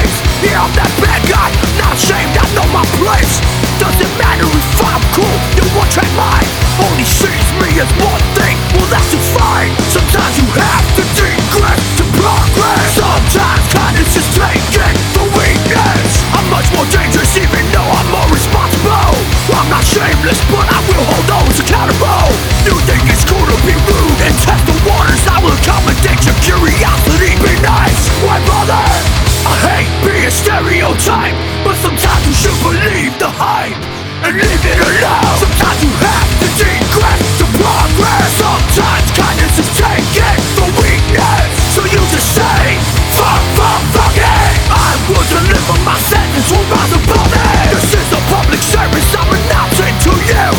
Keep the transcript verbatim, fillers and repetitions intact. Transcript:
face. Yeah, I'm that bad guy, not ashamed, I know my place. Doesn't matter if I'm cool, you won't check mine. Only sees me as one thing, well that's just fine.